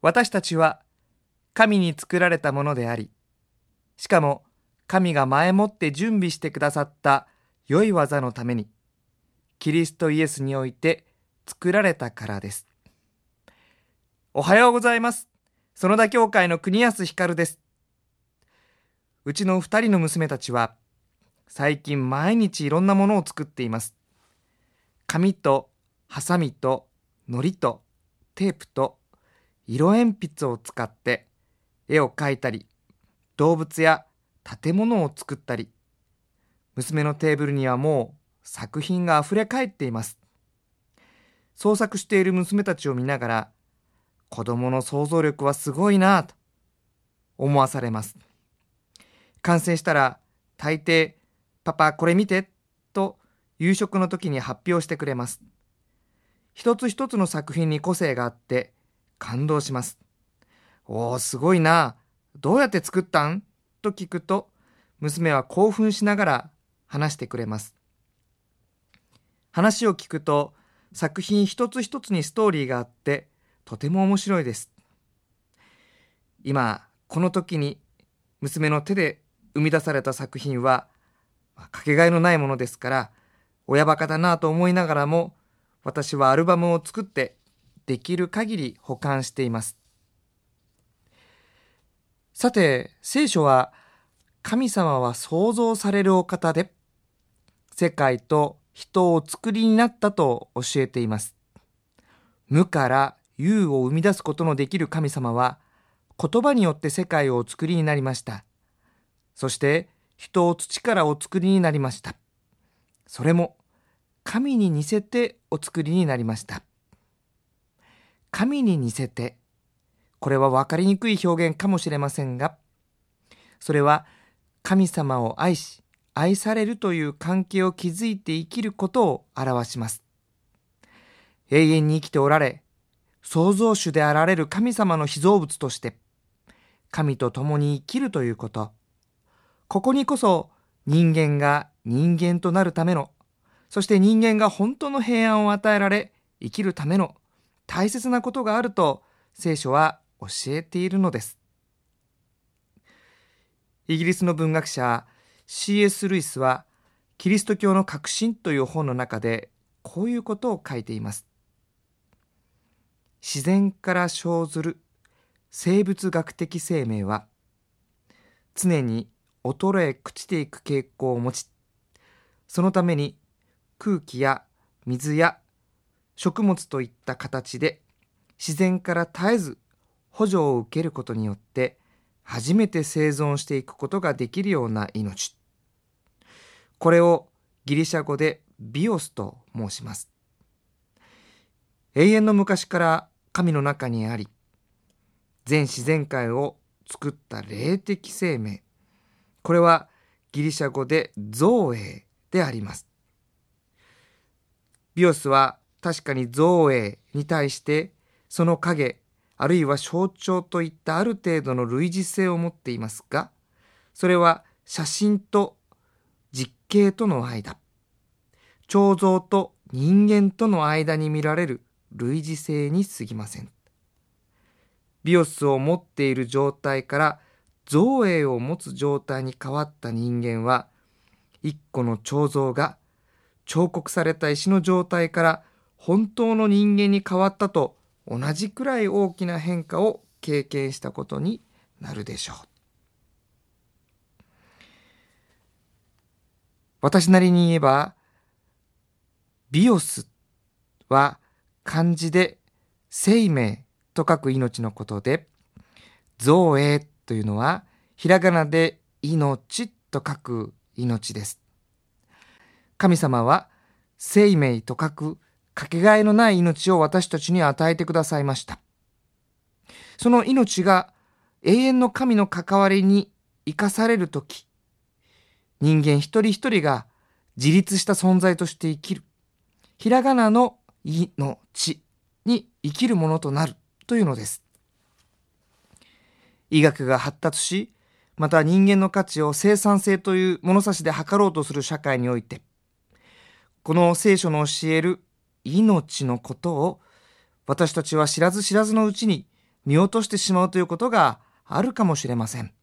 私たちは神に作られたものであり、しかも神が前もって準備してくださった良い技のために、キリストイエスにおいて作られたからです。おはようございます。園田教会の国安光です。うちの2人の娘たちは、最近毎日いろんなものを作っています。紙とハサミと糊とテープと色鉛筆を使って絵を描いたり、動物や建物を作ったり、娘のテーブルにはもう作品があふれかえっています。創作している娘たちを見ながら、子供の想像力はすごいなぁと思わされます。完成したら大抵、パパこれ見てと夕食の時に発表してくれます。一つ一つの作品に個性があって感動します。おー、すごいな。どうやって作ったんと聞くと、娘は興奮しながら話してくれます。話を聞くと、作品一つ一つにストーリーがあってとても面白いです。今この時に娘の手で生み出された作品はかけがえのないものですから、親バカだなと思いながらも、私はアルバムを作ってできる限り保管しています。さて、聖書は神様は創造されるお方で、世界と人をお作りになったと教えています。無から有を生み出すことのできる神様は、言葉によって世界をお作りになりました。そして人を土からお作りになりました。それも神に似せてお作りになりました。神に似せて、これは分かりにくい表現かもしれませんが、それは神様を愛し、愛されるという関係を築いて生きることを表します。永遠に生きておられ、創造主であられる神様の被造物として、神と共に生きるということ。ここにこそ人間が人間となるための、そして人間が本当の平安を与えられ生きるための大切なことがあると聖書は教えているのです。イギリスの文学者 C.S. ルイスはキリスト教の革新という本の中でこういうことを書いています。自然から生ずる生物学的生命は常に衰え朽ちていく傾向を持ち、そのために空気や水や食物といった形で自然から絶えず補助を受けることによって初めて生存していくことができるような命。これをギリシャ語でビオスと申します。永遠の昔から神の中にあり、全自然界を作った霊的生命。これはギリシャ語で造営であります。ビオスは確かに造営に対してその影、あるいは象徴といったある程度の類似性を持っていますが、それは写真と実景との間、彫像と人間との間に見られる類似性に過ぎません。ビオスを持っている状態から造営を持つ状態に変わった人間は、一個の彫像が彫刻された石の状態から本当の人間に変わったと同じくらい大きな変化を経験したことになるでしょう。私なりに言えば、ビオスは漢字で生命と書く命のことで、造営というのはひらがなで命と書く命です。神様は生命と書くかけがえのない命を私たちに与えてくださいました。その命が永遠の神の関わりに生かされるとき、人間一人一人が自立した存在として生きる、ひらがなの命に生きるものとなるというのです。医学が発達し、また人間の価値を生産性という物差しで測ろうとする社会において、この聖書の教える命のことを私たちは知らず知らずのうちに見落としてしまうということがあるかもしれません。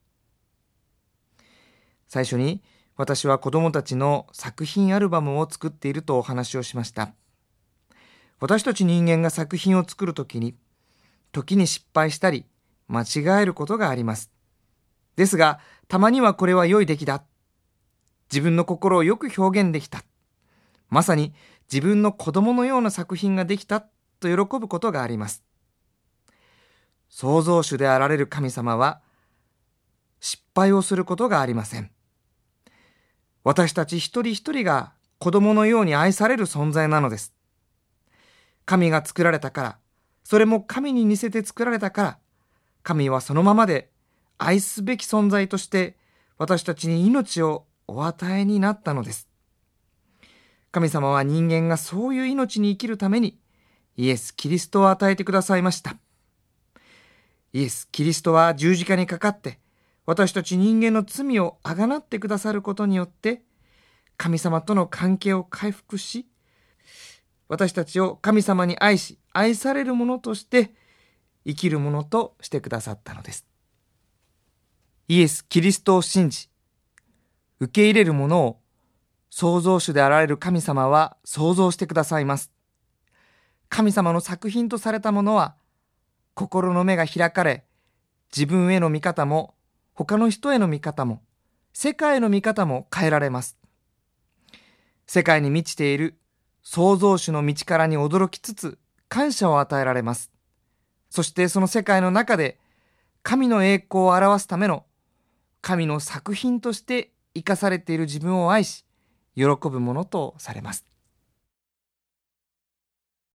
最初に私は子どもたちの作品アルバムを作っているとお話をしました。私たち人間が作品を作るときに、時に失敗したり間違えることがあります。ですが、たまにはこれは良い出来だ。自分の心をよく表現できた。まさに自分の子供のような作品ができたと喜ぶことがあります。創造主であられる神様は失敗をすることがありません。私たち一人一人が子供のように愛される存在なのです。神が作られたから、それも神に似せて作られたから、神はそのままで愛すべき存在として私たちに命をお与えになったのです。神様は人間がそういう命に生きるためにイエス・キリストを与えてくださいました。イエス・キリストは十字架にかかって私たち人間の罪をあがなってくださることによって神様との関係を回復し、私たちを神様に愛し愛されるものとして生きるものとしてくださったのです。イエス・キリストを信じ受け入れるものを創造主であられる神様は創造してくださいます。神様の作品とされたものは心の目が開かれ、自分への見方も他の人への見方も世界の見方も変えられます。世界に満ちている創造主の道からに驚きつつ感謝を与えられます。そしてその世界の中で神の栄光を表すための神の作品として生かされている自分を愛し喜ぶものとされます。